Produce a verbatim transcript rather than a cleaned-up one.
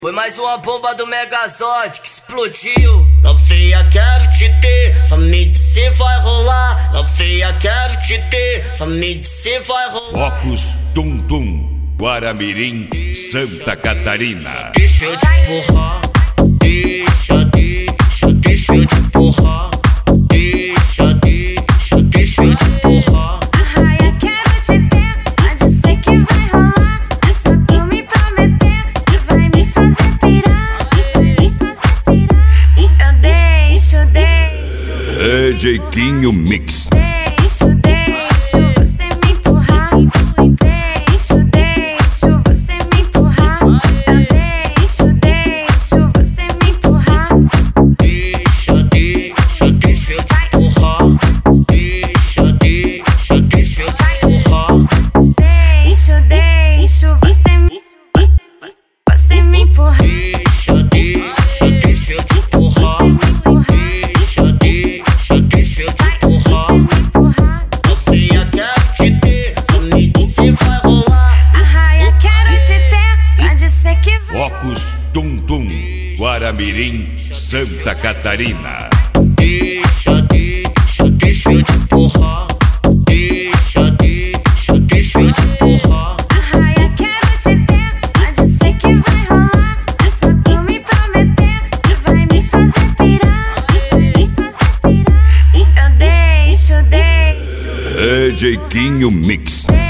Foi mais uma bomba do Megazord que explodiu. Novinha, quero te ter, só me diz se vai rolar. Novinha, quero te ter, só me diz se vai rolar. Focus Tum Tum, Guaramirim, Santa Catarina. Deixa eu te empurrar, deixa, deixa, deixa eu te empurrar. Deixa, deixa, deixa eu te empurrar. Arraia, quero te ter, pode ser que vai rolar. É só tu me prometer que vai me fazer pirar, me fazer pirar. Eu deixo, deixo, D J Quinho Mix. deixo, deixo você me empurrar. Deixo, deixo você me empurrar. Eu deixo, deixo você me empurrar. Deixa, deixa, deixa eu te empurrar. Deixa, deixa, deixa eu te empurrar. Deixo, deixo você me, você me empurrar. Deixa, deixa, deixa eu te empurrar. Deixa, deixa, deixa eu te empurrar. Empurrar. Novinha, quero te ter, só me diz se vai rolar. Arraia, quero te ter, pode ser que vai. Focus Tum Tum, Guaramirim, Santa Catarina. Deixa, deixa, deixa eu te empurrar. Deixa, deixa, deixa eu te empurrar. Arraia, quero te ter, pode ser que vai rolar. É só tu me prometer que vai me fazer pirar, me fazer pirar. Eu deixo, deixo, D J Quinho Mix.